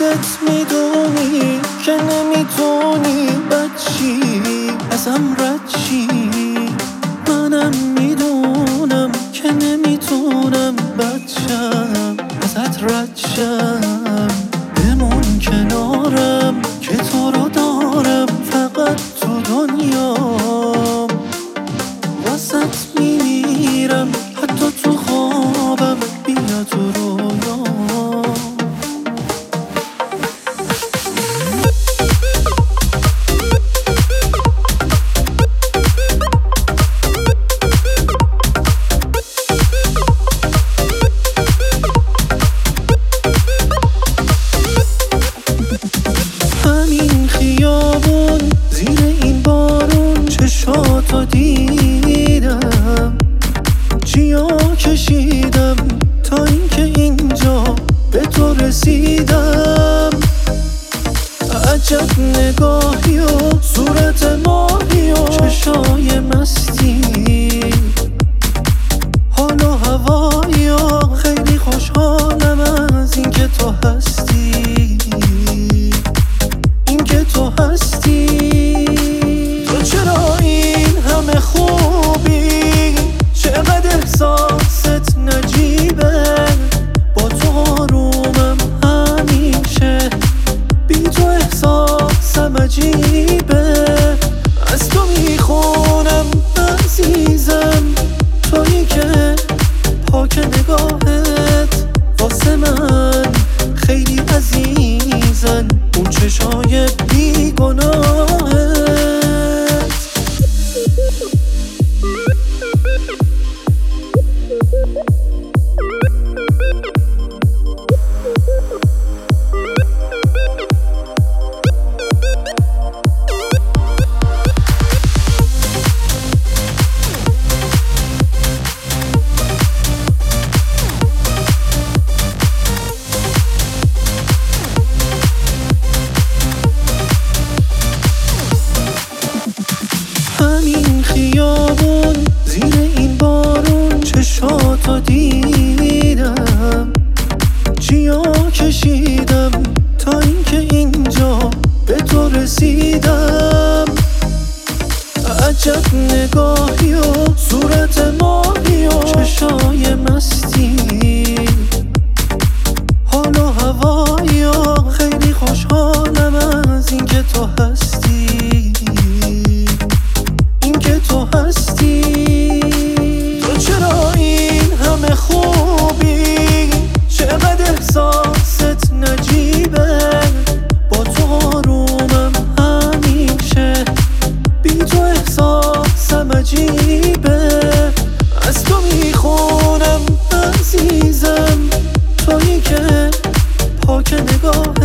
خودت میدونی که نمیتونی بچی ازم رد شی. منم میدونم که نمیتونم بچم ازت رد شم. بمون کنارم که تو رو دارم فقط تو دنیام. واسط میمیرم حتی تو خوابم، بیا تو رویام. همین خیابون زیر این بارون چشاتو دیدم، چیا کشیدم تا اینکه اینجا به تو رسیدم. عجب نگاهی و صورت ماهی و چشای مستی، حال و هوایی و خیلی خوشحالم از اینکه تو هستی، اینکه تو هستی. تو چرا این همه خوبی؟ چقدر احساست نجیبه. با تو آرومم همیشه، بی تو احساسم عجیبه. از تو میخونم عزیزم، تویی که پاک نگاهت واسه من خیلی عزیزن. اون چشای بیگناهت همین خیابون زیر این بارون چشاتو دیدم، چیا کشیدم تا اینکه اینجا به تو رسیدم. عجب نگاهی و صورت ماهی و چشای مستی، حال و هوایی و خیلی خوشحالم از اینکه تو هستی، اینکه تو هستی. تو چرا این همه خوبی؟ چقدر احساست نجیبه. با تو آرومم همیشه، بی تو احساسم عجیبه. از تو میخونم عزیزم، تویی که پاک نگاه